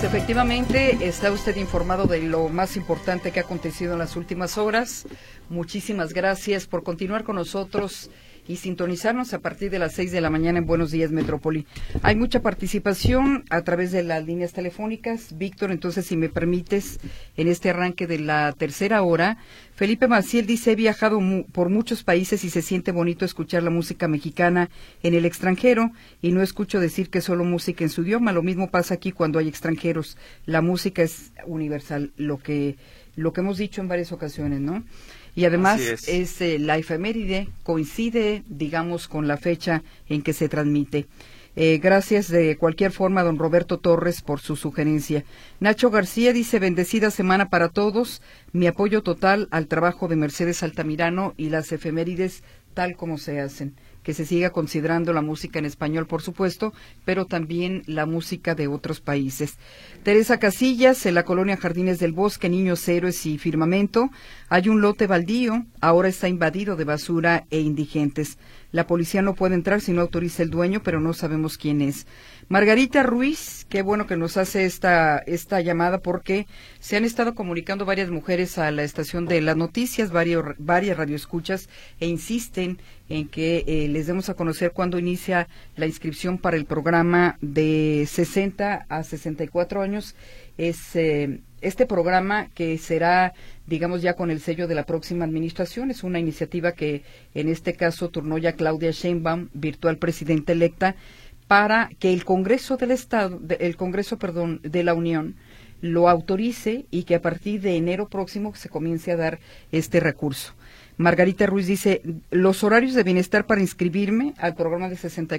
efectivamente, está usted informado de lo más importante que ha acontecido en las últimas horas. Muchísimas gracias por continuar con nosotros y sintonizarnos a partir de las 6 de la mañana en Buenos Días Metrópoli. Hay mucha participación a través de las líneas telefónicas. Víctor, entonces, si me permites, en este arranque de la tercera hora, Felipe Maciel dice: he viajado por muchos países y se siente bonito escuchar la música mexicana en el extranjero y no escucho decir que solo música en su idioma. Lo mismo pasa aquí cuando hay extranjeros. La música es universal, lo que hemos dicho en varias ocasiones, ¿no? Y además es la efeméride, coincide, digamos, con la fecha en que se transmite. Gracias de cualquier forma a don Roberto Torres por su sugerencia. Nacho García dice: bendecida semana para todos, mi apoyo total al trabajo de Mercedes Altamirano y las efemérides tal como se hacen. Que se siga considerando la música en español, por supuesto, pero también la música de otros países. Teresa Casillas, en la colonia Jardines del Bosque, Niños Héroes y Firmamento, hay un lote baldío, ahora está invadido de basura e indigentes. La policía no puede entrar si no autoriza el dueño, pero no sabemos quién es. Margarita Ruiz, qué bueno que nos hace esta llamada, porque se han estado comunicando varias mujeres a la estación de las noticias, varias radioescuchas, e insisten en que les demos a conocer cuándo inicia la inscripción para el programa de 60 a 64 años. Es este programa que será, digamos, ya con el sello de la próxima administración. Es una iniciativa que en este caso turnó ya Claudia Sheinbaum, virtual presidenta electa, para que el Congreso del Estado, de la Unión lo autorice y que a partir de enero próximo se comience a dar este recurso. Margarita Ruiz dice: los horarios de bienestar para inscribirme al programa de 60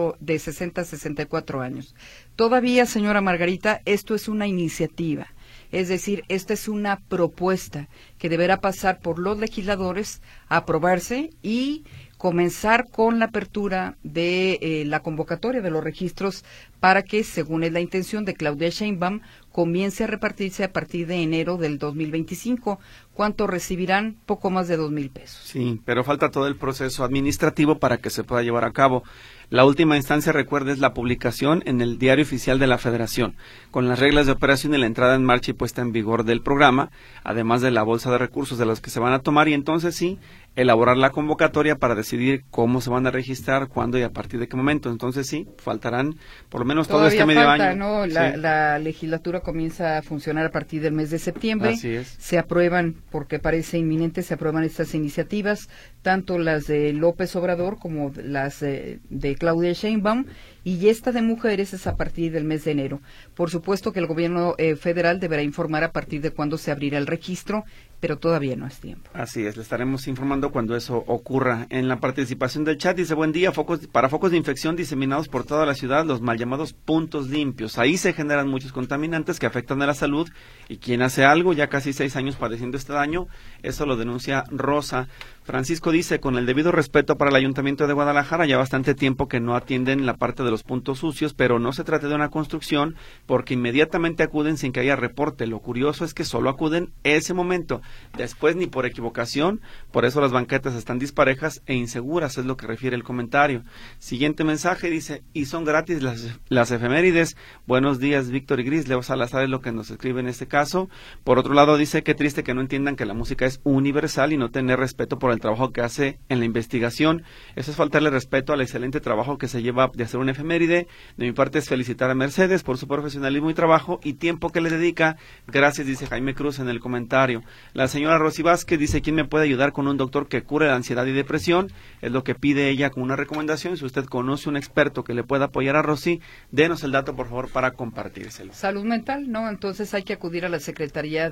a 64 años. Todavía, señora Margarita, esto es una iniciativa. Es decir, esta es una propuesta que deberá pasar por los legisladores, aprobarse y comenzar con la apertura de la convocatoria de los registros para que, según es la intención de Claudia Sheinbaum, comience a repartirse a partir de enero del 2025. ¿Cuánto recibirán? Poco más de 2,000 pesos. Sí, pero falta todo el proceso administrativo para que se pueda llevar a cabo. La última instancia, recuerde, es la publicación en el Diario Oficial de la Federación, con las reglas de operación y la entrada en marcha y puesta en vigor del programa, además de la bolsa de recursos de los que se van a tomar, y entonces sí, elaborar la convocatoria para decidir cómo se van a registrar, cuándo y a partir de qué momento. Entonces sí, faltarán por lo menos todo este medio año. ¿No? Sí. La legislatura comienza a funcionar a partir del mes de septiembre. Así es. Se aprueban, porque parece inminente, se aprueban estas iniciativas, tanto las de López Obrador como las de Claudia Sheinbaum, y esta de mujeres es a partir del mes de enero. Por supuesto que el gobierno federal deberá informar a partir de cuándo se abrirá el registro, pero todavía no es tiempo. Así es, le estaremos informando cuando eso ocurra. En la participación del chat dice: buen día, para focos de infección diseminados por toda la ciudad, los mal llamados puntos limpios. Ahí se generan muchos contaminantes que afectan a la salud, y quien hace algo, ya casi 6 años padeciendo este daño, eso lo denuncia Rosa. Francisco dice: con el debido respeto para el Ayuntamiento de Guadalajara, ya bastante tiempo que no atienden la parte de los puntos sucios, pero no se trata de una construcción, porque inmediatamente acuden sin que haya reporte. Lo curioso es que solo acuden ese momento, después ni por equivocación. Por eso las banquetas están disparejas e inseguras, es lo que refiere el comentario. Siguiente mensaje dice: y son gratis las efemérides. Buenos días, Víctor y Gris. Leo Salazar es lo que nos escribe en este caso. Por otro lado, dice: qué triste que no entiendan que la música es universal y no tener respeto por el trabajo que hace en la investigación. Eso es faltarle respeto al excelente trabajo que se lleva de hacer una efeméride. De mi parte es felicitar a Mercedes por su profesionalismo y trabajo y tiempo que le dedica. Gracias, dice Jaime Cruz en el comentario. La señora Rosy Vázquez dice: ¿quién me puede ayudar con un doctor que cure la ansiedad y depresión? Es lo que pide ella con una recomendación. Si usted conoce un experto que le pueda apoyar a Rosy, denos el dato, por favor, para compartírselo. Salud mental, ¿no? Entonces hay que acudir a la Secretaría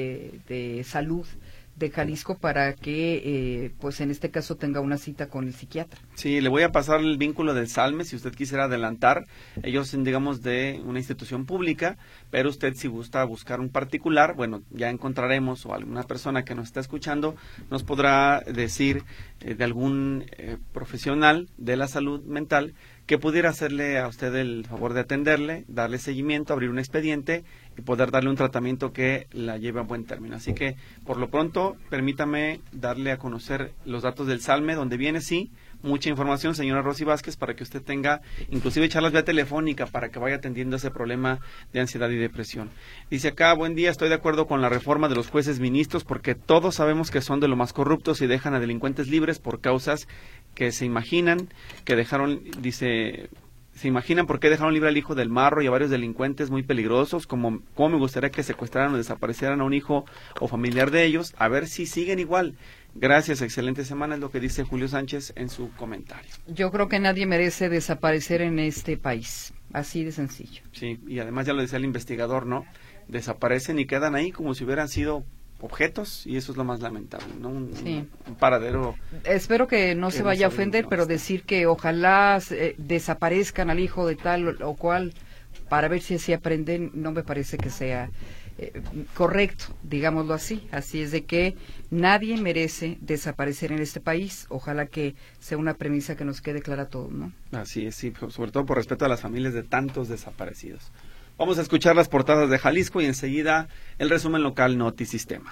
de Salud de Jalisco para que, pues en este caso, tenga una cita con el psiquiatra. Sí, le voy a pasar el vínculo del SALME, si usted quisiera adelantar. Ellos son, digamos, de una institución pública, pero usted, si gusta buscar un particular, bueno, ya encontraremos, o alguna persona que nos está escuchando nos podrá decir de algún profesional de la salud mental que pudiera hacerle a usted el favor de atenderle, darle seguimiento, abrir un expediente y poder darle un tratamiento que la lleve a buen término. Así que, por lo pronto, permítame darle a conocer los datos del SALME, donde viene, sí, mucha información, señora Rosy Vázquez, para que usted tenga, inclusive charlas vía telefónica, para que vaya atendiendo ese problema de ansiedad y depresión. Dice acá, buen día, estoy de acuerdo con la reforma de los jueces ministros, porque todos sabemos que son de lo más corruptos y dejan a delincuentes libres por causas que se imaginan, que dejaron, dice... ¿Se imaginan por qué dejaron libre al hijo del marro y a varios delincuentes muy peligrosos? Como me gustaría que secuestraran o desaparecieran a un hijo o familiar de ellos, a ver si siguen igual. Gracias, excelente semana, es lo que dice Julio Sánchez en su comentario. Yo creo que nadie merece desaparecer en este país, así de sencillo. Sí, y además ya lo decía el investigador, ¿no? Desaparecen y quedan ahí como si hubieran sido objetos, y eso es lo más lamentable, ¿no? Un paradero. Espero que no se vaya a ofender, pero decir que ojalá desaparezcan al hijo de tal o cual para ver si así aprenden, no me parece que sea correcto, digámoslo así. Así es de que nadie merece desaparecer en este país. Ojalá que sea una premisa que nos quede clara a todos, ¿no? Así es, sí, sobre todo por respeto a las familias de tantos desaparecidos. Vamos a escuchar las portadas de Jalisco y enseguida el resumen local Notisistema.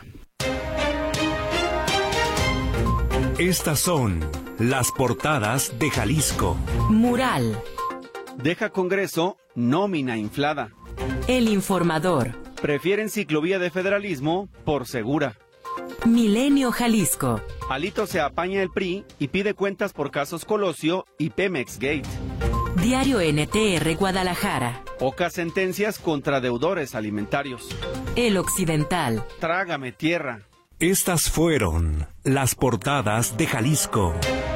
Estas son las portadas de Jalisco. Mural. Deja Congreso nómina inflada. El Informador. Prefieren ciclovía de federalismo por segura. Milenio Jalisco. Alito se apaña el PRI y pide cuentas por casos Colosio y Pemex Gate. Diario NTR Guadalajara. Pocas sentencias contra deudores alimentarios. El Occidental. Trágame tierra. Estas fueron las portadas de Jalisco.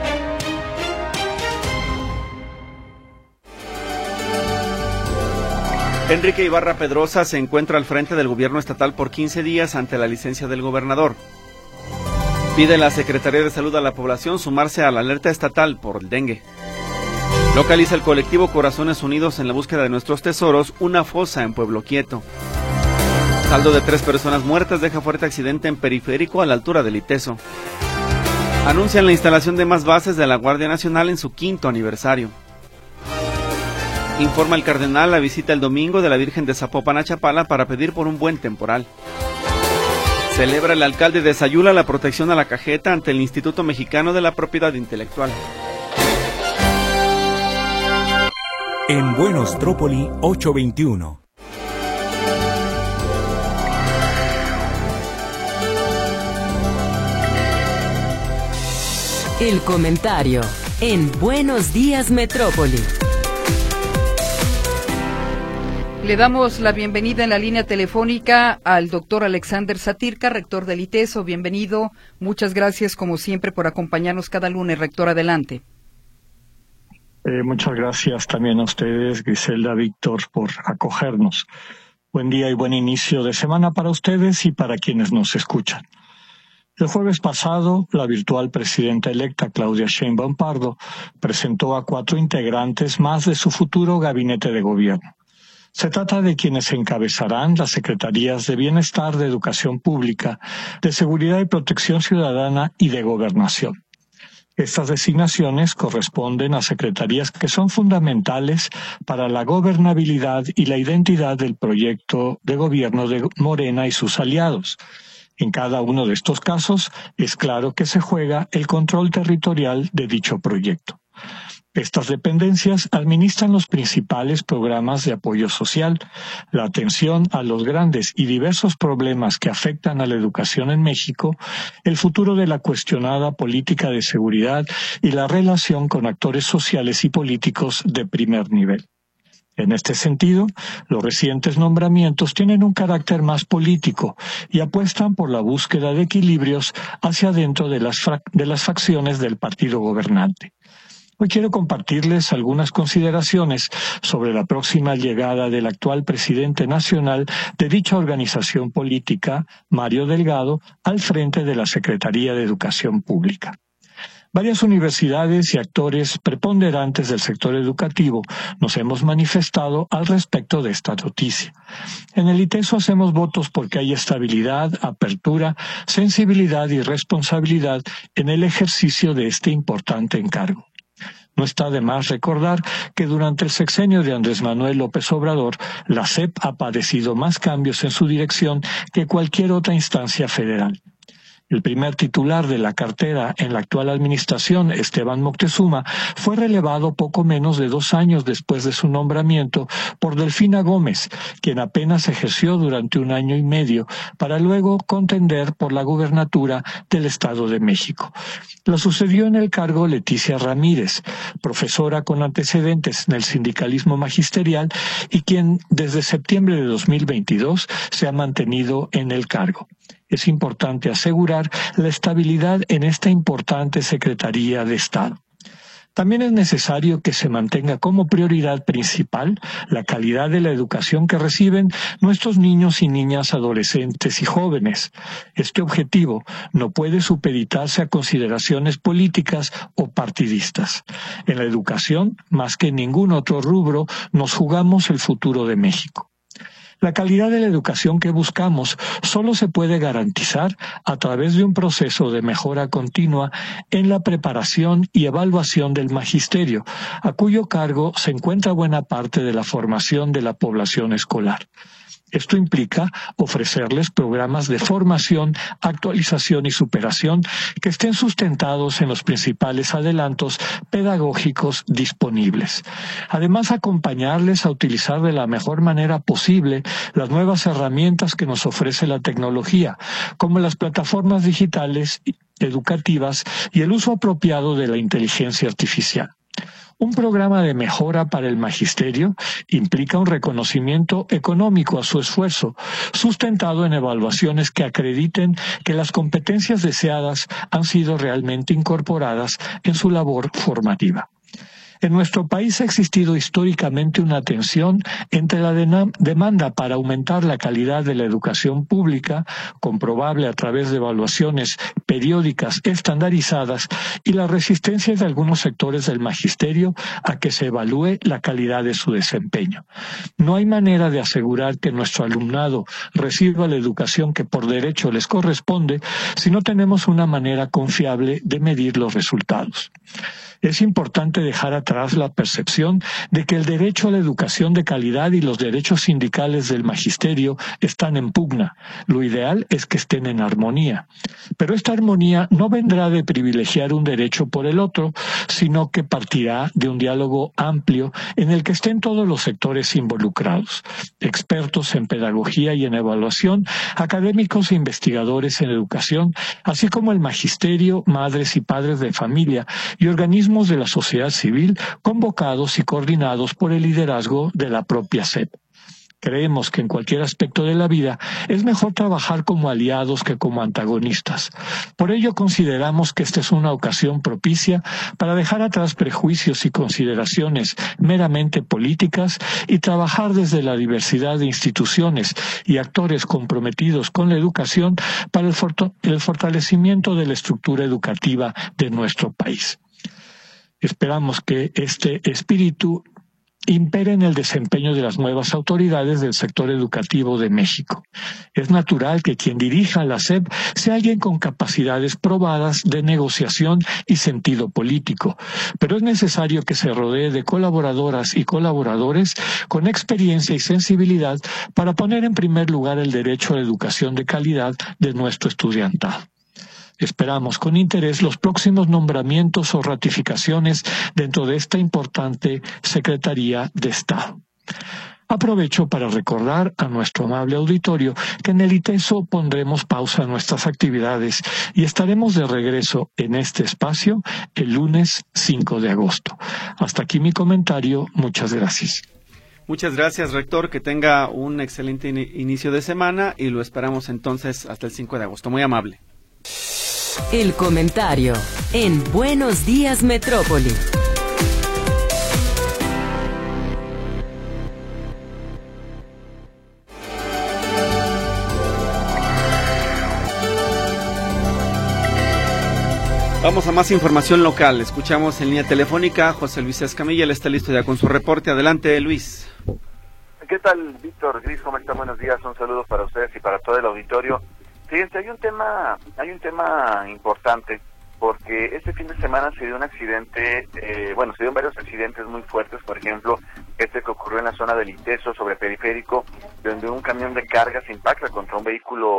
Enrique Ibarra Pedrosa se encuentra al frente del gobierno estatal por 15 días ante la licencia del gobernador. Pide la Secretaría de Salud a la población sumarse a la alerta estatal por el dengue. Localiza el colectivo Corazones Unidos en la búsqueda de nuestros tesoros una fosa en Pueblo Quieto. Saldo de 3 personas muertas deja fuerte accidente en Periférico a la altura del Iteso. Anuncian la instalación de más bases de la Guardia Nacional en su 5º aniversario. Informa el cardenal la visita el domingo de la Virgen de Zapopan a Chapala para pedir por un buen temporal. Celebra el alcalde de Sayula la protección a la cajeta ante el Instituto Mexicano de la Propiedad Intelectual. En Buenos Trópoli 821. El comentario en Buenos Días Metrópoli. Le damos la bienvenida en la línea telefónica al doctor Alexander Satirka, rector del ITESO. Bienvenido. Muchas gracias, como siempre, por acompañarnos cada lunes. Rector, adelante. Muchas gracias también a ustedes, Griselda, Víctor, por acogernos. Buen día y buen inicio de semana para ustedes y para quienes nos escuchan. El jueves pasado, la virtual presidenta electa Claudia Sheinbaum Pardo presentó a 4 integrantes más de su futuro gabinete de gobierno. Se trata de quienes encabezarán las Secretarías de Bienestar, de Educación Pública, de Seguridad y Protección Ciudadana y de Gobernación. Estas designaciones corresponden a secretarías que son fundamentales para la gobernabilidad y la identidad del proyecto de gobierno de Morena y sus aliados. En cada uno de estos casos es claro que se juega el control territorial de dicho proyecto. Estas dependencias administran los principales programas de apoyo social, la atención a los grandes y diversos problemas que afectan a la educación en México, el futuro de la cuestionada política de seguridad y la relación con actores sociales y políticos de primer nivel. En este sentido, los recientes nombramientos tienen un carácter más político y apuestan por la búsqueda de equilibrios hacia dentro de las facciones del partido gobernante. Hoy quiero compartirles algunas consideraciones sobre la próxima llegada del actual presidente nacional de dicha organización política, Mario Delgado, al frente de la Secretaría de Educación Pública. Varias universidades y actores preponderantes del sector educativo nos hemos manifestado al respecto de esta noticia. En el ITESO hacemos votos porque hay estabilidad, apertura, sensibilidad y responsabilidad en el ejercicio de este importante encargo. No está de más recordar que durante el sexenio de Andrés Manuel López Obrador, la SEP ha padecido más cambios en su dirección que cualquier otra instancia federal. El primer titular de la cartera en la actual administración, Esteban Moctezuma, fue relevado poco menos de 2 años después de su nombramiento por Delfina Gómez, quien apenas ejerció durante 1 año y medio, para luego contender por la gubernatura del Estado de México. La sucedió en el cargo Leticia Ramírez, profesora con antecedentes en el sindicalismo magisterial y quien desde septiembre de 2022 se ha mantenido en el cargo. Es importante asegurar la estabilidad en esta importante Secretaría de Estado. También es necesario que se mantenga como prioridad principal la calidad de la educación que reciben nuestros niños y niñas, adolescentes y jóvenes. Este objetivo no puede supeditarse a consideraciones políticas o partidistas. En la educación, más que en ningún otro rubro, nos jugamos el futuro de México. La calidad de la educación que buscamos solo se puede garantizar a través de un proceso de mejora continua en la preparación y evaluación del magisterio, a cuyo cargo se encuentra buena parte de la formación de la población escolar. Esto implica ofrecerles programas de formación, actualización y superación que estén sustentados en los principales adelantos pedagógicos disponibles. Además, acompañarles a utilizar de la mejor manera posible las nuevas herramientas que nos ofrece la tecnología, como las plataformas digitales educativas y el uso apropiado de la inteligencia artificial. Un programa de mejora para el magisterio implica un reconocimiento económico a su esfuerzo, sustentado en evaluaciones que acrediten que las competencias deseadas han sido realmente incorporadas en su labor formativa. En nuestro país ha existido históricamente una tensión entre la demanda para aumentar la calidad de la educación pública, comprobable a través de evaluaciones periódicas estandarizadas, y la resistencia de algunos sectores del magisterio a que se evalúe la calidad de su desempeño. No hay manera de asegurar que nuestro alumnado reciba la educación que por derecho les corresponde si no tenemos una manera confiable de medir los resultados. Es importante dejar atrás la percepción de que el derecho a la educación de calidad y los derechos sindicales del magisterio están en pugna. Lo ideal es que estén en armonía. Pero esta armonía no vendrá de privilegiar un derecho por el otro, sino que partirá de un diálogo amplio en el que estén todos los sectores involucrados: expertos en pedagogía y en evaluación, académicos e investigadores en educación, así como el magisterio, madres y padres de familia y organismos de la sociedad civil convocados y coordinados por el liderazgo de la propia SEP. Creemos que en cualquier aspecto de la vida es mejor trabajar como aliados que como antagonistas. Por ello consideramos que esta es una ocasión propicia para dejar atrás prejuicios y consideraciones meramente políticas y trabajar desde la diversidad de instituciones y actores comprometidos con la educación para el fortalecimiento de la estructura educativa de nuestro país. Esperamos que este espíritu impere en el desempeño de las nuevas autoridades del sector educativo de México. Es natural que quien dirija la SEP sea alguien con capacidades probadas de negociación y sentido político, pero es necesario que se rodee de colaboradoras y colaboradores con experiencia y sensibilidad para poner en primer lugar el derecho a la educación de calidad de nuestro estudiantado. Esperamos con interés los próximos nombramientos o ratificaciones dentro de esta importante Secretaría de Estado. Aprovecho para recordar a nuestro amable auditorio que en el ITESO pondremos pausa a nuestras actividades y estaremos de regreso en este espacio el lunes 5 de agosto. Hasta aquí mi comentario. Muchas gracias. Muchas gracias, rector. Que tenga un excelente inicio de semana y lo esperamos entonces hasta el 5 de agosto. Muy amable. El comentario en Buenos Días Metrópoli. Vamos a más información local. Escuchamos en línea telefónica a José Luis Escamilla. Él está listo ya con su reporte. Adelante, Luis. ¿Qué tal, Víctor? Gris, ¿cómo están? Buenos días. Un saludo para ustedes y para todo el auditorio. Fíjense, hay un tema importante, porque este fin de semana se dio un accidente, se dieron varios accidentes muy fuertes. Por ejemplo, este que ocurrió en la zona del ITESO sobre Periférico, donde un camión de carga se impacta contra un vehículo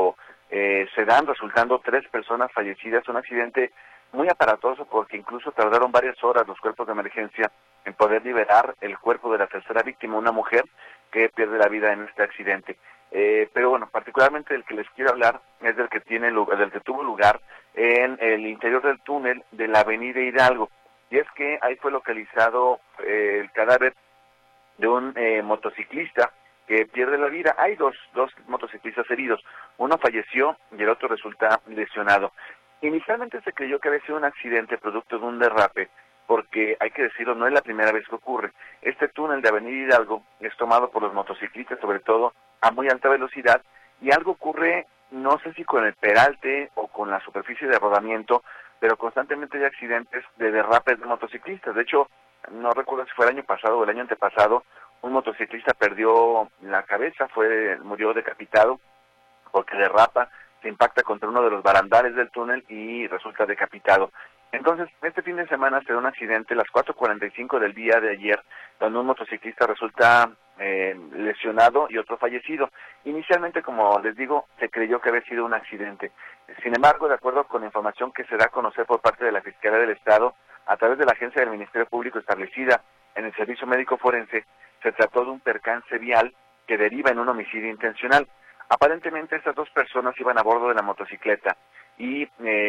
se dan resultando 3 personas fallecidas, un accidente muy aparatoso porque incluso tardaron varias horas los cuerpos de emergencia en poder liberar el cuerpo de la tercera víctima, una mujer que pierde la vida en este accidente. Pero bueno, particularmente el que les quiero hablar es del que tuvo lugar en el interior del túnel de la avenida Hidalgo, y es que ahí fue localizado el cadáver de un motociclista que pierde la vida. Hay dos motociclistas heridos, uno falleció y el otro resulta lesionado. Inicialmente se creyó que había sido un accidente producto de un derrape, porque hay que decirlo, no es la primera vez que ocurre. Este túnel de Avenida Hidalgo es tomado por los motociclistas, sobre todo a muy alta velocidad, y algo ocurre, no sé si con el peralte o con la superficie de rodamiento, pero constantemente hay accidentes de derrapes de motociclistas. De hecho, no recuerdo si fue el año pasado o el año antepasado, un motociclista perdió la cabeza, murió decapitado porque derrapa, se impacta contra uno de los barandales del túnel y resulta decapitado. Entonces, este fin de semana se da un accidente a las 4:45 del día de ayer, donde un motociclista resulta lesionado y otro fallecido. Inicialmente, como les digo, se creyó que había sido un accidente. Sin embargo, de acuerdo con la información que se da a conocer por parte de la Fiscalía del Estado, a través de la agencia del Ministerio Público establecida en el Servicio Médico Forense, se trató de un percance vial que deriva en un homicidio intencional. Aparentemente, estas 2 personas iban a bordo de la motocicleta y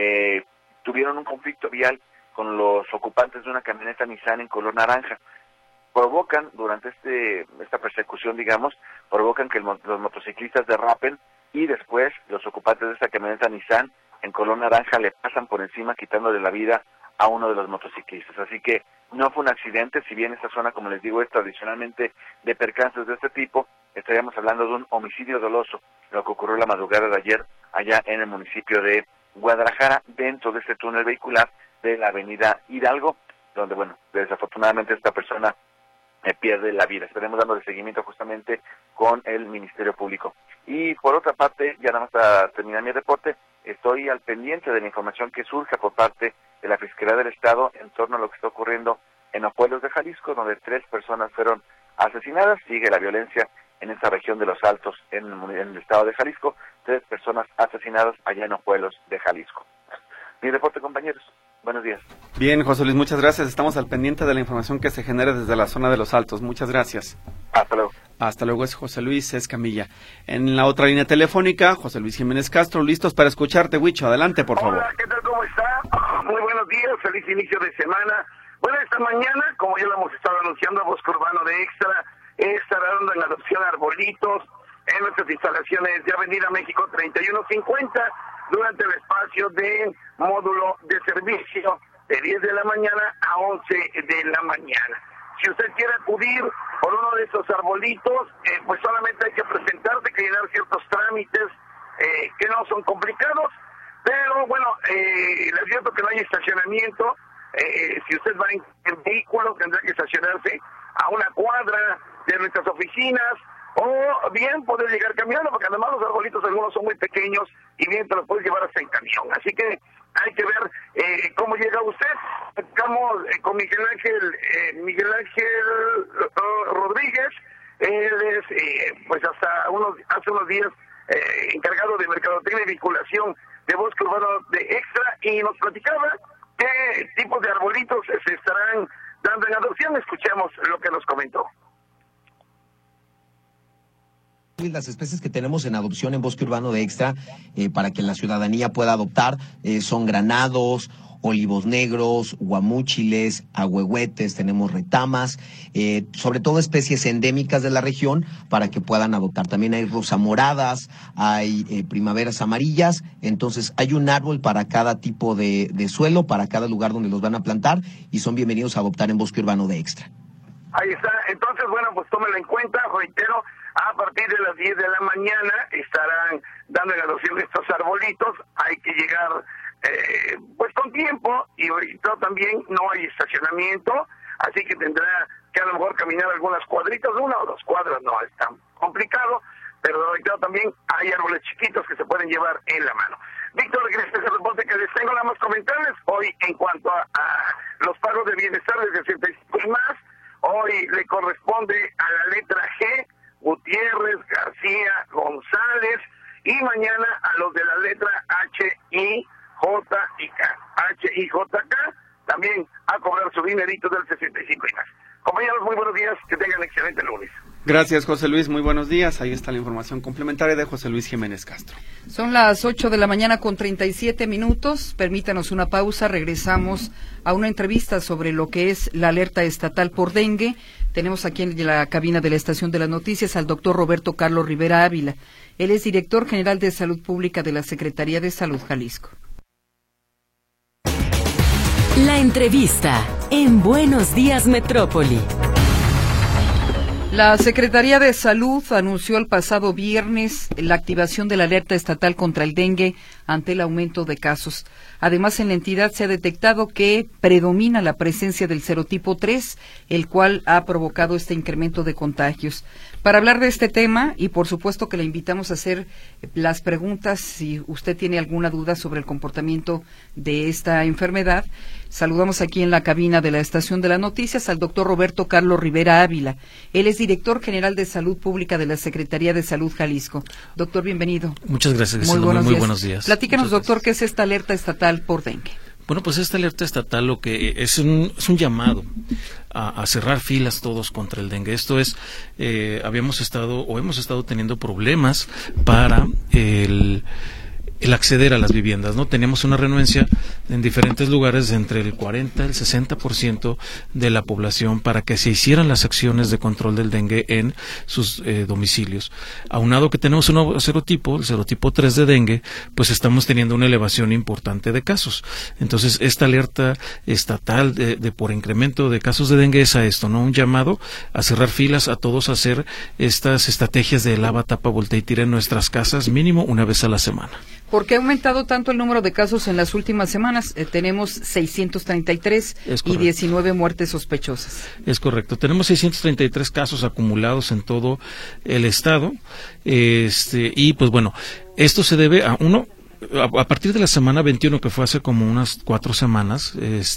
tuvieron un conflicto vial con los ocupantes de una camioneta Nissan en color naranja. Provocan, durante esta persecución, provocan que los motociclistas derrapen y después los ocupantes de esta camioneta Nissan en color naranja le pasan por encima quitándole la vida a uno de los motociclistas. Así que no fue un accidente, si bien esta zona, como les digo, es tradicionalmente de percances de este tipo, estaríamos hablando de un homicidio doloso, lo que ocurrió la madrugada de ayer allá en el municipio de Guadalajara, dentro de este túnel vehicular de la avenida Hidalgo, donde, bueno, desafortunadamente esta persona pierde la vida. Estaremos dándole seguimiento justamente con el Ministerio Público. Y por otra parte, ya nada más para terminar mi reporte, estoy al pendiente de la información que surja por parte de la Fiscalía del Estado en torno a lo que está ocurriendo en Ojuelos de Jalisco, donde 3 personas fueron asesinadas. Sigue la violencia en esta región de los Altos, en el estado de Jalisco, 3 personas asesinadas allá en Ojuelos de Jalisco. Mi reporte, compañeros. Buenos días. Bien, José Luis, muchas gracias. Estamos al pendiente de la información que se genere desde la zona de los Altos. Muchas gracias. Hasta luego. Hasta luego, es José Luis Escamilla. En la otra línea telefónica, José Luis Jiménez Castro, listos para escucharte, Huicho. Adelante, por favor. Hola, ¿qué tal? ¿Cómo está? Muy buenos días, feliz inicio de semana. Bueno, esta mañana, como ya lo hemos estado anunciando, Bosque Urbano de Extra estará dando en adopción arbolitos en nuestras instalaciones de Avenida México 3150 durante el espacio de módulo de servicio de 10 de la mañana a 11 de la mañana. Si usted quiere acudir por uno de esos arbolitos, pues solamente hay que presentarse, que llenar ciertos trámites que no son complicados, pero bueno, le advierto que no hay estacionamiento. Si usted va en vehículo, tendrá que estacionarse a una cuadra de nuestras oficinas, o bien poder llegar caminando, porque además los arbolitos algunos son muy pequeños y bien te los puedes llevar hasta en camión. Así que hay que ver cómo llega usted. Estamos con Miguel Ángel Rodríguez. Él es, pues hace unos días, encargado de mercadotecnia y vinculación de Bosque Urbano de Extra, y nos platicaba qué tipos de arbolitos se estarán dando en adopción. Escuchemos lo que nos comentó. Las especies que tenemos en adopción en Bosque Urbano de Extra para que la ciudadanía pueda adoptar son granados, olivos negros, guamúchiles, ahuehuetes, tenemos retamas, sobre todo especies endémicas de la región para que puedan adoptar. También hay rosas moradas, hay primaveras amarillas, entonces hay un árbol para cada tipo de suelo, para cada lugar donde los van a plantar, y son bienvenidos a adoptar en Bosque Urbano de Extra. Ahí está. Entonces, bueno, pues tómelo en cuenta, reitero, a partir de las 10 de la mañana estarán dando en adopción estos arbolitos. Hay que llegar pues con tiempo, y también no hay estacionamiento, así que tendrá que a lo mejor caminar algunas cuadritas, 1 o 2 cuadras, no es tan complicado, pero también hay árboles chiquitos que se pueden llevar en la mano. Víctor, gracias al reporte que les tengo. Nada más comentarles hoy en cuanto a los pagos de bienestar de 65 y más. Hoy le corresponde a la letra G, Gutiérrez, García, González, y mañana a los de la letra H, I, J y K. H, I, J, K, también a cobrar su dinerito del 65 y más. Compañeros, muy buenos días, que tengan excelente lunes. Gracias, José Luis, muy buenos días. Ahí está la información complementaria de José Luis Jiménez Castro. Son las 8:37 a.m. Permítanos una pausa, regresamos a una entrevista sobre lo que es la alerta estatal por dengue. Tenemos aquí en la cabina de la Estación de las Noticias al doctor Roberto Carlos Rivera Ávila. Él es director general de Salud Pública de la Secretaría de Salud Jalisco. La entrevista en Buenos Días Metrópoli. La Secretaría de Salud anunció el pasado viernes la activación de la alerta estatal contra el dengue ante el aumento de casos. Además, en la entidad se ha detectado que predomina la presencia del serotipo 3, el cual ha provocado este incremento de contagios. Para hablar de este tema, y por supuesto que le invitamos a hacer las preguntas si usted tiene alguna duda sobre el comportamiento de esta enfermedad, saludamos aquí en la cabina de la Estación de las Noticias al doctor Roberto Carlos Rivera Ávila. Él es director general de Salud Pública de la Secretaría de Salud Jalisco. Doctor, bienvenido. Muchas gracias. Muy buenos días. Platícanos, doctor, ¿qué es esta alerta estatal por dengue? Bueno, pues esta alerta estatal lo que es un llamado a cerrar filas todos contra el dengue. Esto es, hemos estado teniendo problemas para el acceder a las viviendas, ¿no? Teníamos una renuencia en diferentes lugares entre el 40 y el 60% de la población para que se hicieran las acciones de control del dengue en sus domicilios. Aunado que tenemos un nuevo serotipo, el serotipo 3 de dengue, pues estamos teniendo una elevación importante de casos. Entonces, esta alerta estatal de por incremento de casos de dengue es a esto, ¿no? Un llamado a cerrar filas, a todos a hacer estas estrategias de lava, tapa, voltea y tira en nuestras casas mínimo una vez a la semana. ¿Por qué ha aumentado tanto el número de casos en las últimas semanas? Tenemos 633 y 19 muertes sospechosas. Es correcto. Tenemos 633 casos acumulados en todo el estado. Y pues bueno, esto se debe a a partir de la semana 21, que fue hace como unas 4 semanas,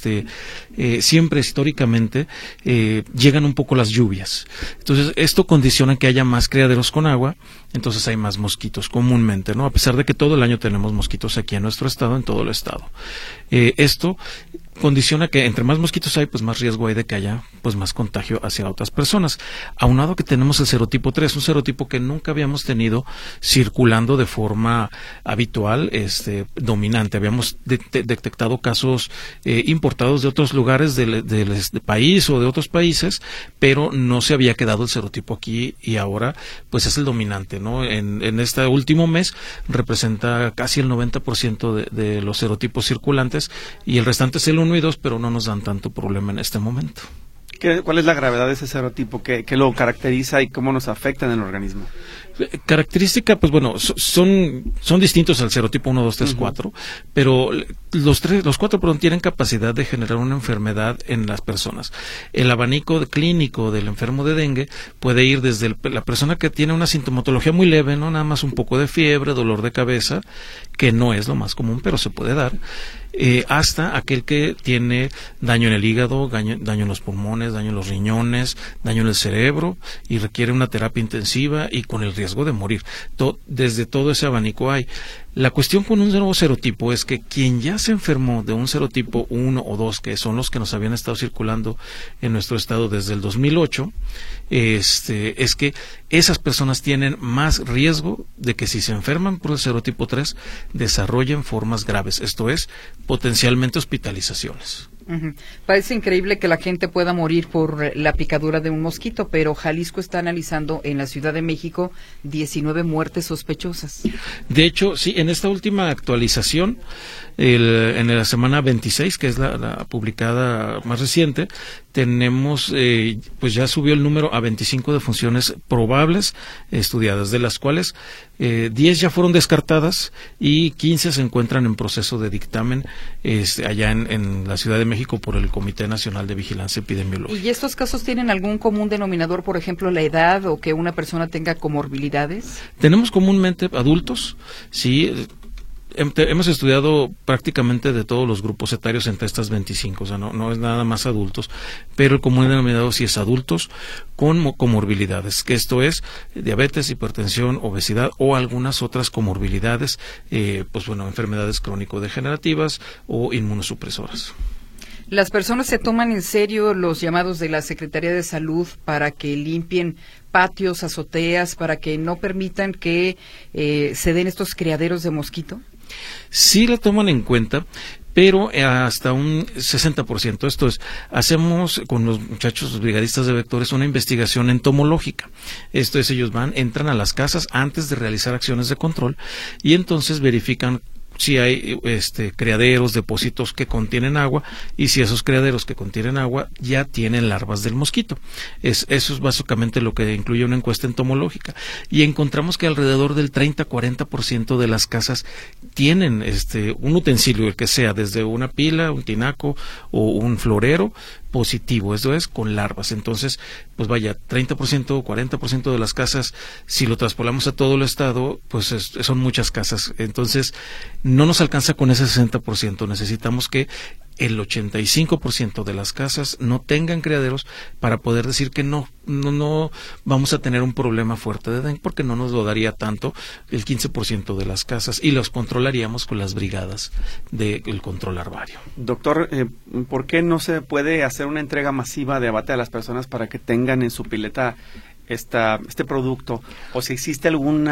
siempre históricamente llegan un poco las lluvias. Entonces, esto condiciona que haya más criaderos con agua, entonces hay más mosquitos comúnmente, ¿no? A pesar de que todo el año tenemos mosquitos aquí en nuestro estado, en todo el estado. Esto condiciona que entre más mosquitos hay, pues más riesgo hay de que haya pues más contagio hacia otras personas. Aunado que tenemos el serotipo 3, un serotipo que nunca habíamos tenido circulando de forma habitual, dominante. Habíamos detectado casos importados de otros lugares del país o de otros países, pero no se había quedado el serotipo aquí y ahora pues es el dominante, ¿no? En este último mes representa casi el 90% de los serotipos circulantes y el restante es el 1 y 2, pero no nos dan tanto problema en este momento. ¿Cuál es la gravedad de ese serotipo? ¿Qué lo caracteriza y cómo nos afecta en el organismo? Característica, pues bueno, son distintos al serotipo 1, 2, 3, 4, pero los 4 tienen capacidad de generar una enfermedad en las personas. El abanico clínico del enfermo de dengue puede ir desde la persona que tiene una sintomatología muy leve, no nada más un poco de fiebre, dolor de cabeza, que no es lo más común, pero se puede dar, hasta aquel que tiene daño en el hígado, daño en los pulmones, daño en los riñones, daño en el cerebro y requiere una terapia intensiva y con el riesgo de morir. Desde todo ese abanico hay. La cuestión con un nuevo serotipo es que quien ya se enfermó de un serotipo 1 o 2, que son los que nos habían estado circulando en nuestro estado desde el 2008, es que esas personas tienen más riesgo de que si se enferman por el serotipo 3 desarrollen formas graves, esto es, potencialmente hospitalizaciones. Uh-huh. Parece increíble que la gente pueda morir por la picadura de un mosquito, pero Jalisco está analizando en la Ciudad de México 19 muertes sospechosas. De hecho, sí, en esta última actualización, en la semana 26, que es la publicada más reciente, tenemos, pues ya subió el número a 25 defunciones probables estudiadas, de las cuales 10 ya fueron descartadas y 15 se encuentran en proceso de dictamen allá en la Ciudad de México por el Comité Nacional de Vigilancia Epidemiológica. ¿Y estos casos tienen algún común denominador, por ejemplo, la edad o que una persona tenga comorbilidades? Tenemos comúnmente adultos, sí. hemos estudiado prácticamente de todos los grupos etarios entre estas 25, o sea, no es nada más adultos, pero el común denominador sí es adultos con comorbilidades, que esto es diabetes, hipertensión, obesidad o algunas otras comorbilidades, enfermedades crónico-degenerativas o inmunosupresoras. ¿Las personas se toman en serio los llamados de la Secretaría de Salud para que limpien patios, azoteas, para que no permitan que se den estos criaderos de mosquito? Sí la toman en cuenta, pero hasta un 60%. Esto es, hacemos con los muchachos brigadistas de vectores una investigación entomológica. Esto es, ellos entran a las casas antes de realizar acciones de control y entonces verifican si hay criaderos, depósitos que contienen agua, y si esos criaderos que contienen agua ya tienen larvas del mosquito. Eso es básicamente lo que incluye una encuesta entomológica. Y encontramos que alrededor del 30-40% de las casas tienen un utensilio, el que sea, desde una pila, un tinaco o un florero, positivo, esto es, con larvas. Entonces, 30% o 40% de las casas, si lo traspolamos a todo el estado, son muchas casas. Entonces, no nos alcanza con ese 60%. Necesitamos que el 85% de las casas no tengan criaderos para poder decir que no vamos a tener un problema fuerte de dengue, porque no nos lo daría tanto el 15% de las casas, y los controlaríamos con las brigadas del control larvario. Doctor, ¿por qué no se puede hacer una entrega masiva de abate a las personas para que tengan en su pileta este producto? O si existe algún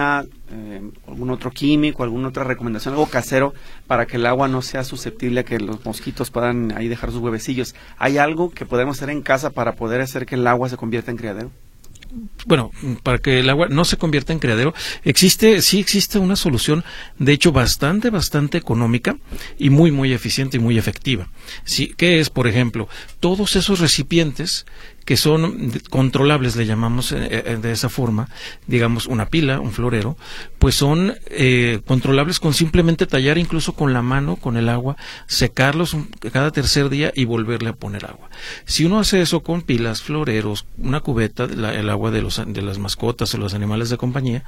otro químico, alguna otra recomendación, algo casero para que el agua no sea susceptible a que los mosquitos puedan ahí dejar sus huevecillos. ¿Hay algo que podemos hacer en casa para poder hacer que el agua se convierta en criadero? Bueno, para que el agua no se convierta en criadero, sí existe una solución, de hecho bastante económica y muy eficiente y muy efectiva. Sí, que es, por ejemplo, todos esos recipientes que son controlables, le llamamos de esa forma, digamos una pila, un florero, pues son controlables con simplemente tallar incluso con la mano, con el agua, secarlos cada tercer día y volverle a poner agua. Si uno hace eso con pilas, floreros, una cubeta, el agua de las mascotas o los animales de compañía,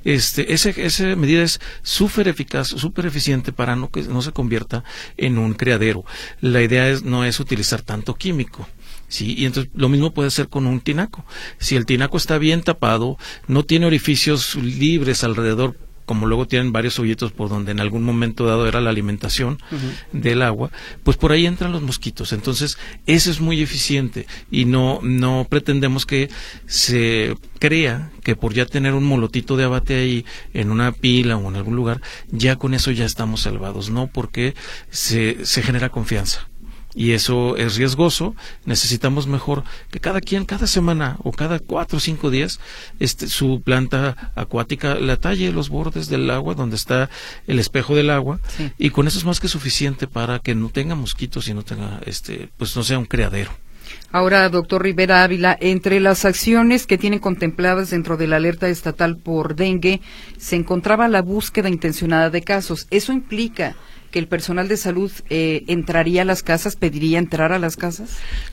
esa medida es súper eficaz, súper eficiente para que no se convierta en un criadero. La idea no es utilizar tanto químico. Sí, y entonces lo mismo puede ser con un tinaco. Si el tinaco está bien tapado, no tiene orificios libres alrededor, como luego tienen varios hoyitos por donde en algún momento dado era la alimentación del agua, pues por ahí entran los mosquitos. Entonces, eso es muy eficiente y no pretendemos que se crea que por ya tener un molotito de abate ahí en una pila o en algún lugar, ya con eso ya estamos salvados. No, porque se genera confianza. Y eso es riesgoso. Necesitamos mejor que cada semana o cada 4 o 5 días su planta acuática la talle los bordes del agua donde está el espejo del agua, sí. Y con eso es más que suficiente para que no tenga mosquitos y no tenga pues no sea un criadero. Ahora, doctor Rivera Ávila, entre las acciones que tienen contempladas dentro de la alerta estatal por dengue se encontraba la búsqueda intencionada de casos. ¿Eso implica que el personal de salud entraría a las casas, pediría entrar a las casas?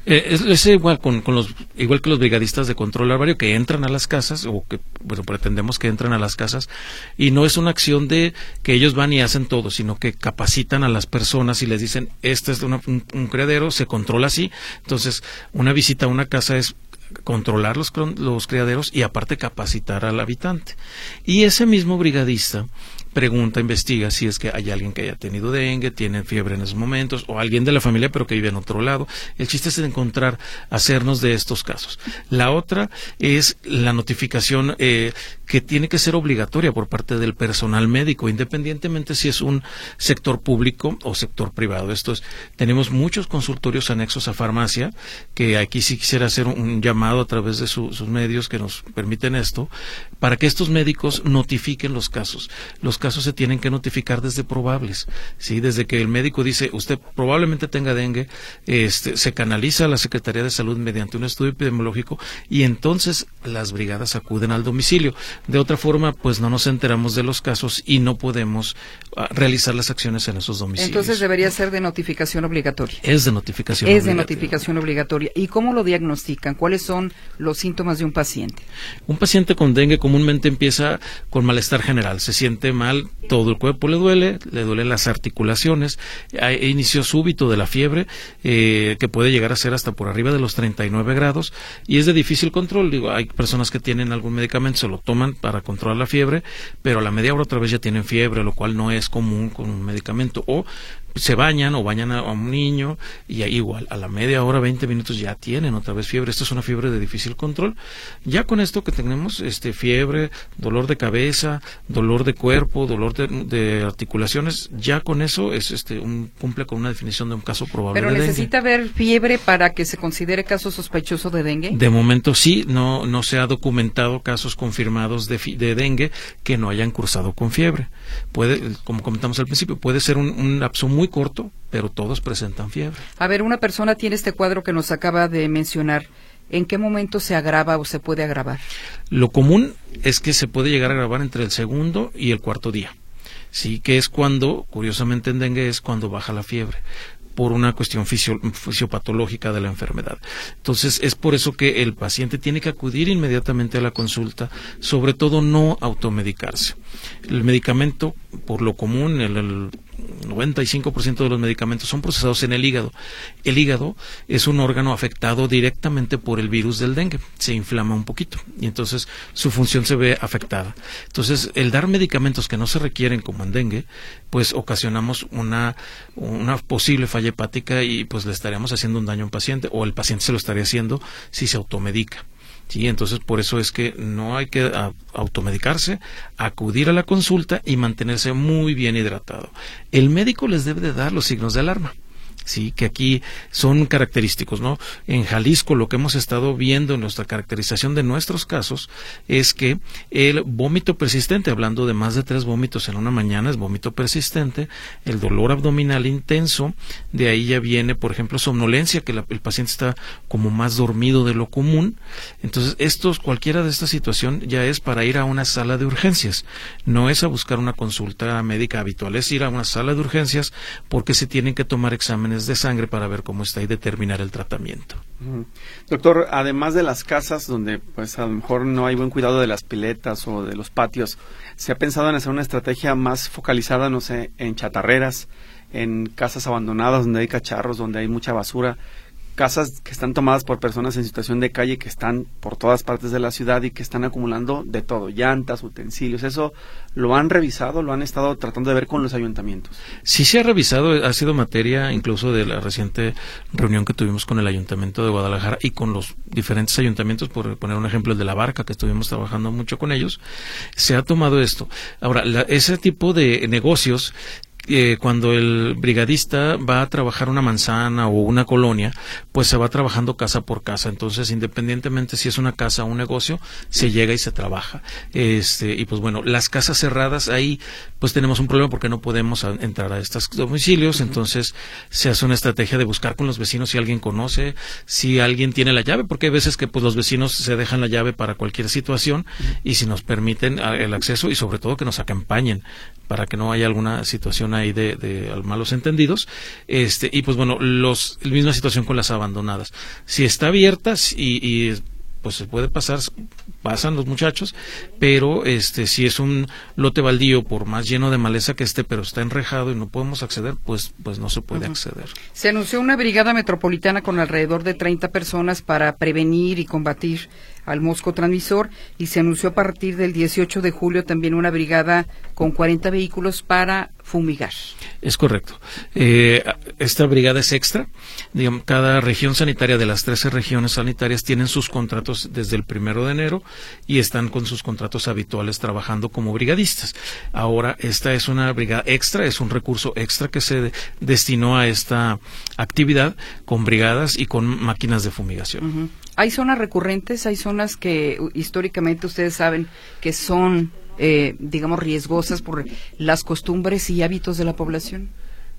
Es igual igual que los brigadistas de control larvario, que entran a las casas, o que pretendemos que entren a las casas, y no es una acción de que ellos van y hacen todo, sino que capacitan a las personas y les dicen, este es un criadero, se controla así. Entonces, una visita a una casa es controlar los criaderos y aparte capacitar al habitante. Y ese mismo brigadista pregunta, investiga si es que hay alguien que haya tenido dengue, tiene fiebre en esos momentos, o alguien de la familia pero que vive en otro lado. El chiste es hacernos de estos casos. La otra es la notificación que tiene que ser obligatoria por parte del personal médico, independientemente si es un sector público o sector privado. Tenemos muchos consultorios anexos a farmacia, que aquí sí quisiera hacer un llamado a través de sus medios que nos permiten esto, para que estos médicos notifiquen los casos. Los casos se tienen que notificar desde probables, ¿sí? Desde que el médico dice, usted probablemente tenga dengue, se canaliza a la Secretaría de Salud mediante un estudio epidemiológico y entonces las brigadas acuden al domicilio. De otra forma, pues no nos enteramos de los casos y no podemos realizar las acciones en esos domicilios. Entonces debería ser de notificación obligatoria. Es de notificación Es obligatoria. de notificación obligatoria. ¿Y cómo lo diagnostican? ¿Cuáles son los síntomas de un paciente? Un paciente con dengue comúnmente empieza con malestar general. Se siente mal, todo el cuerpo le duelen las articulaciones, hay inicio súbito de la fiebre, que puede llegar a ser hasta por arriba de los 39 grados, y es de difícil control. Digo, hay personas que tienen algún medicamento, se lo toman para controlar la fiebre, pero a la media hora otra vez ya tienen fiebre, lo cual no es común con un medicamento. O se bañan o bañan a un niño y ahí igual, a la media hora, 20 minutos ya tienen otra vez fiebre. Esta es una fiebre de difícil control. Ya con esto que tenemos, fiebre, dolor de cabeza, dolor de cuerpo, dolor de articulaciones, ya con eso es cumple con una definición de un caso probable de dengue. ¿Pero necesita haber fiebre para que se considere caso sospechoso de dengue? De momento sí, no se ha documentado casos confirmados de dengue que no hayan cursado con fiebre. Puede, como comentamos al principio, puede ser un lapso muy corto, pero todos presentan fiebre. A ver, una persona tiene este cuadro que nos acaba de mencionar. ¿En qué momento se agrava o se puede agravar? Lo común es que se puede llegar a agravar entre el segundo y el cuarto día. Sí, que es cuando, curiosamente en dengue, es cuando baja la fiebre, por una cuestión fisiopatológica de la enfermedad. Entonces, es por eso que el paciente tiene que acudir inmediatamente a la consulta, sobre todo no automedicarse. El medicamento, por lo común, el 95% de los medicamentos son procesados en el hígado. El hígado es un órgano afectado directamente por el virus del dengue. Se inflama un poquito y entonces su función se ve afectada. Entonces, el dar medicamentos que no se requieren como en dengue, pues ocasionamos una posible falla hepática y pues le estaríamos haciendo un daño a un paciente, o el paciente se lo estaría haciendo si se automedica. Sí, entonces por eso es que no hay que automedicarse, acudir a la consulta y mantenerse muy bien hidratado. El médico les debe de dar los signos de alarma. Sí, que aquí son característicos, ¿no? En Jalisco lo que hemos estado viendo en nuestra caracterización de nuestros casos es que el vómito persistente, hablando de más de 3 vómitos en una mañana, es vómito persistente, el dolor abdominal intenso, de ahí ya viene, por ejemplo, somnolencia, que el paciente está como más dormido de lo común. Entonces, cualquiera de esta situación ya es para ir a una sala de urgencias, no es a buscar una consulta médica habitual, es ir a una sala de urgencias porque se tienen que tomar exámenes de sangre para ver cómo está y determinar el tratamiento. Doctor, además de las casas donde pues a lo mejor no hay buen cuidado de las piletas o de los patios, ¿se ha pensado en hacer una estrategia más focalizada, no sé, en chatarreras, en casas abandonadas donde hay cacharros, donde hay mucha basura, casas que están tomadas por personas en situación de calle que están por todas partes de la ciudad y que están acumulando de todo, llantas, utensilios? ¿Eso lo han revisado, lo han estado tratando de ver con los ayuntamientos? Sí se ha revisado, ha sido materia incluso de la reciente reunión que tuvimos con el Ayuntamiento de Guadalajara y con los diferentes ayuntamientos, por poner un ejemplo, el de La Barca, que estuvimos trabajando mucho con ellos. Se ha tomado esto. Ahora, ese tipo de negocios, cuando el brigadista va a trabajar una manzana o una colonia, pues se va trabajando casa por casa. Entonces, independientemente si es una casa o un negocio, se llega y se trabaja. Y pues bueno, las casas cerradas, ahí pues tenemos un problema porque no podemos entrar a estos domicilios. Entonces, se hace una estrategia de buscar con los vecinos si alguien conoce, si alguien tiene la llave, porque hay veces que pues los vecinos se dejan la llave para cualquier situación, y si nos permiten el acceso y sobre todo que nos acompañen para que no haya alguna situación ahí de malos entendidos, y pues bueno, la misma situación con las abandonadas. Si está abierta y pues se puede pasan los muchachos, pero si es un lote baldío, por más lleno de maleza que esté, pero está enrejado y no podemos acceder, pues no se puede acceder. Se anunció una brigada metropolitana con alrededor de 30 personas para prevenir y combatir al mosco transmisor, y se anunció a partir del 18 de julio también una brigada con 40 vehículos para fumigar. Es correcto. Esta brigada es extra. Digamos, cada región sanitaria de las 13 regiones sanitarias tienen sus contratos desde el 1 de enero y están con sus contratos habituales trabajando como brigadistas. Ahora, esta es una brigada extra, es un recurso extra que se destinó a esta actividad con brigadas y con máquinas de fumigación. ¿Hay zonas recurrentes? ¿Hay zonas que históricamente ustedes saben que son, digamos, riesgosas por las costumbres y hábitos de la población?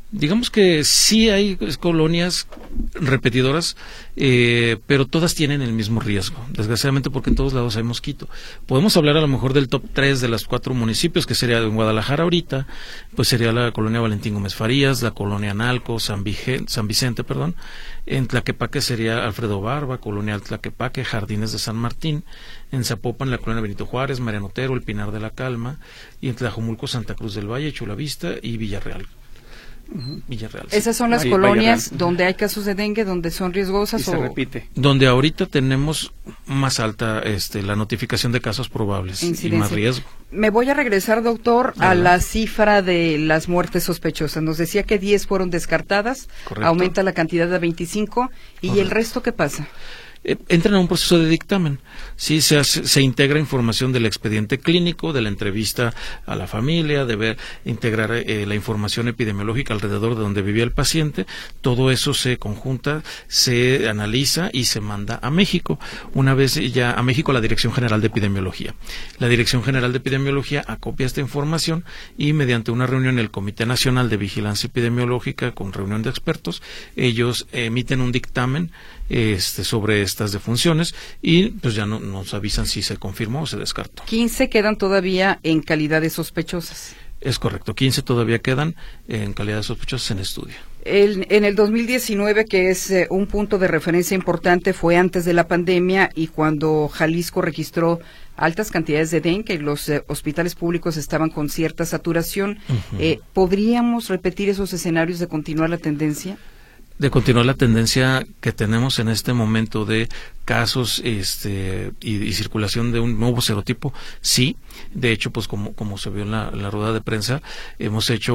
Digamos que sí hay colonias repetidoras, pero todas tienen el mismo riesgo, desgraciadamente, porque en todos lados hay mosquito. Podemos hablar a lo mejor del top 3 de los 4 municipios, que sería en Guadalajara ahorita, pues sería la colonia Valentín Gómez Farías, la colonia Analco, San Vicente, en Tlaquepaque sería Alfredo Barba, colonia Tlaquepaque, Jardines de San Martín, en Zapopan la colonia Benito Juárez, Mariano Otero, El Pinar de la Calma, y en Tlajomulco, Santa Cruz del Valle, Chulavista y Villarreal. Villarreal. Esas son las colonias donde hay casos de dengue, donde son riesgosas. Y se repite. Donde ahorita tenemos más alta la notificación de casos probables y más riesgo. Me voy a regresar, doctor, a la cifra de las muertes sospechosas. Nos decía que 10 fueron descartadas. Correcto. Aumenta la cantidad a 25. ¿Y Correcto. El resto qué pasa? Entran a un proceso de dictamen. Sí, se integra información del expediente clínico, de la entrevista a la familia, de integrar la información epidemiológica alrededor de donde vivía el paciente. Todo eso se conjunta, se analiza y se manda a México. Una vez ya a México, la Dirección General de Epidemiología. La Dirección General de Epidemiología acopia esta información y mediante una reunión en el Comité Nacional de Vigilancia Epidemiológica con reunión de expertos, ellos emiten un dictamen sobre estas defunciones y pues ya nos avisan si se confirmó o se descartó. 15 quedan todavía en calidad de sospechosas. Es correcto, 15 todavía quedan en calidad de sospechosas en estudio. En el 2019, que es un punto de referencia importante, fue antes de la pandemia y cuando Jalisco registró altas cantidades de dengue, los hospitales públicos estaban con cierta saturación. ¿Podríamos repetir esos escenarios de continuar la tendencia? De continuar la tendencia que tenemos en este momento de casos y circulación de un nuevo serotipo, sí. De hecho, pues como se vio en la rueda de prensa, hemos hecho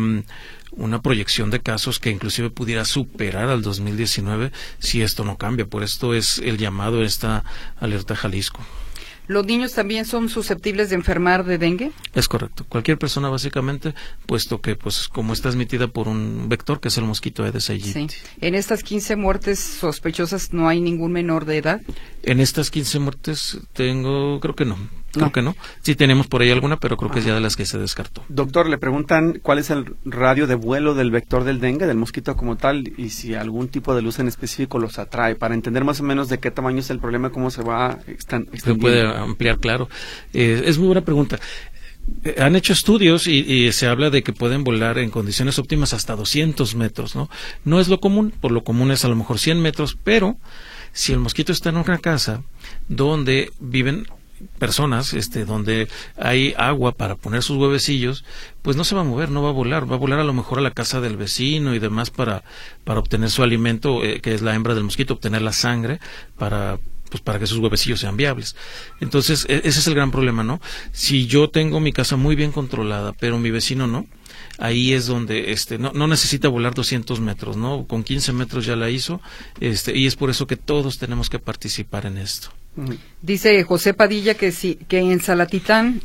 una proyección de casos que inclusive pudiera superar al 2019 si esto no cambia. Por esto es el llamado a esta alerta Jalisco. ¿Los niños también son susceptibles de enfermar de dengue? Es correcto. Cualquier persona, básicamente, puesto que, pues, como está transmitida por un vector, que es el mosquito Aedes aegypti. Sí. ¿En estas 15 muertes sospechosas no hay ningún menor de edad? En estas 15 muertes creo que no. Creo que no. Sí tenemos por ahí alguna, pero creo que es ya de las que se descartó. Doctor, le preguntan cuál es el radio de vuelo del vector del dengue, del mosquito como tal, y si algún tipo de luz en específico los atrae, para entender más o menos de qué tamaño es el problema, cómo se va extendiendo. Se puede ampliar, claro. Es muy buena pregunta. Han hecho estudios y se habla de que pueden volar en condiciones óptimas hasta 200 metros, ¿no? No es lo común, por lo común es a lo mejor 100 metros, pero si el mosquito está en una casa donde viven personas, donde hay agua para poner sus huevecillos, pues no se va a mover, no va a volar a lo mejor a la casa del vecino y demás para obtener su alimento, que es la hembra del mosquito, obtener la sangre para que sus huevecillos sean viables. Entonces, ese es el gran problema, ¿no? Si yo tengo mi casa muy bien controlada, pero mi vecino no, ahí es donde no necesita volar 200 metros, ¿no? Con 15 metros ya la hizo, y es por eso que todos tenemos que participar en esto. Dice José Padilla que en Salatitán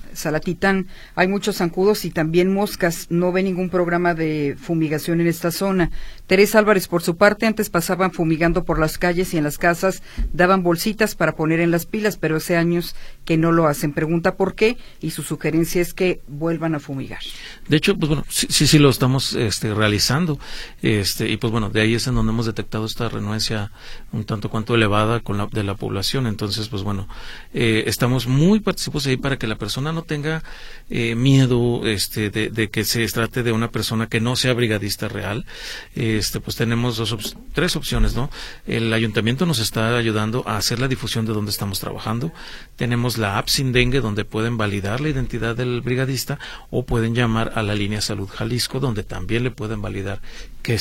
hay muchos zancudos y también moscas. No ve ningún programa de fumigación en esta zona. Teresa Álvarez, por su parte, antes pasaban fumigando por las calles y en las casas daban bolsitas para poner en las pilas, pero hace años que no lo hacen. Pregunta por qué y su sugerencia es que vuelvan a fumigar. De hecho, pues bueno, sí lo estamos realizando, y pues bueno, de ahí es en donde hemos detectado esta renuencia un tanto cuanto elevada de la población. Entonces, pues bueno, estamos muy participados ahí para que la persona no tenga miedo de que se trate de una persona que no sea brigadista real. Pues tenemos tres opciones, ¿no? El ayuntamiento nos está ayudando a hacer la difusión de dónde estamos trabajando. Tenemos la app Sin Dengue, donde pueden validar la identidad del brigadista, o pueden llamar a la línea Salud Jalisco, donde también le pueden validar que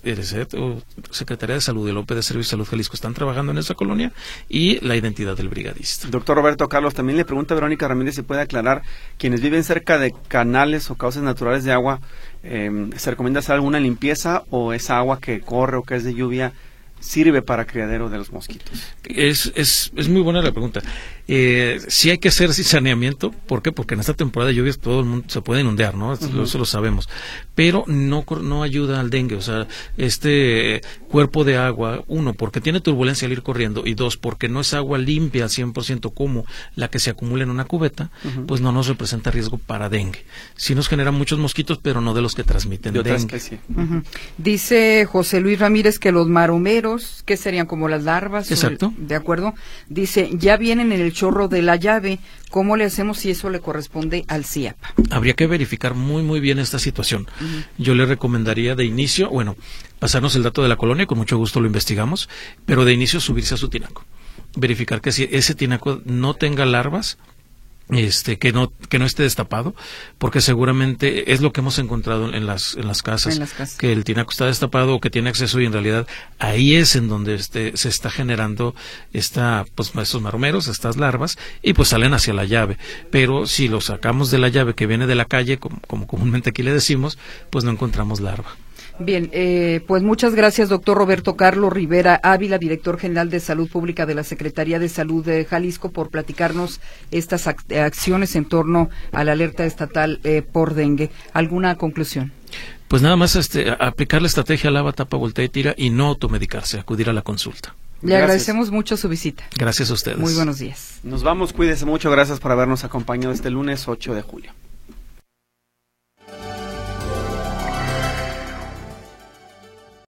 Secretaría de Salud y el OP de Servicio de Salud Jalisco están trabajando en esa colonia, y la identidad del brigadista. Doctor Roberto Carlos, también le pregunta a Verónica Ramírez si puede aclarar, quienes viven cerca de canales o cauces naturales de agua, ¿se recomienda hacer alguna limpieza, o esa agua que corre o que es de lluvia sirve para criadero de los mosquitos? Es muy buena la pregunta. Sí hay que hacer saneamiento. ¿Por qué? Porque en esta temporada de lluvias todo el mundo se puede inundar, ¿no? Eso lo sabemos. Pero no ayuda al dengue. O sea, este cuerpo de agua, uno, porque tiene turbulencia al ir corriendo, y dos, porque no es agua limpia al 100% como la que se acumula en una cubeta, pues no nos representa riesgo para dengue. Sí nos genera muchos mosquitos, pero no de los que transmiten dengue. Dice José Luis Ramírez que los maromeros, que serían como las larvas. Exacto. De acuerdo. Dice, ya vienen en el chorro de la llave. ¿Cómo le hacemos si eso le corresponde al CIAPA? Habría que verificar muy bien esta situación. Yo le recomendaría de inicio, pasarnos el dato de la colonia, con mucho gusto lo investigamos, pero de inicio subirse a su tinaco. Verificar que si ese tinaco no tenga larvas, que no esté destapado, porque seguramente es lo que hemos encontrado en las casas, que el tinaco está destapado o que tiene acceso, y en realidad ahí es en donde se está generando estos maromeros, estas larvas, y pues salen hacia la llave. Pero si lo sacamos de la llave que viene de la calle, como comúnmente aquí le decimos, pues no encontramos larva. Bien, pues muchas gracias, doctor Roberto Carlos Rivera Ávila, director general de Salud Pública de la Secretaría de Salud de Jalisco, por platicarnos estas acciones en torno a la alerta estatal por dengue. ¿Alguna conclusión? Pues nada más aplicar la estrategia lava, tapa, voltea y tira, y no automedicarse, acudir a la consulta. Le agradecemos mucho su visita. Gracias a ustedes. Muy buenos días. Nos vamos, cuídese mucho, gracias por habernos acompañado este lunes 8 de julio.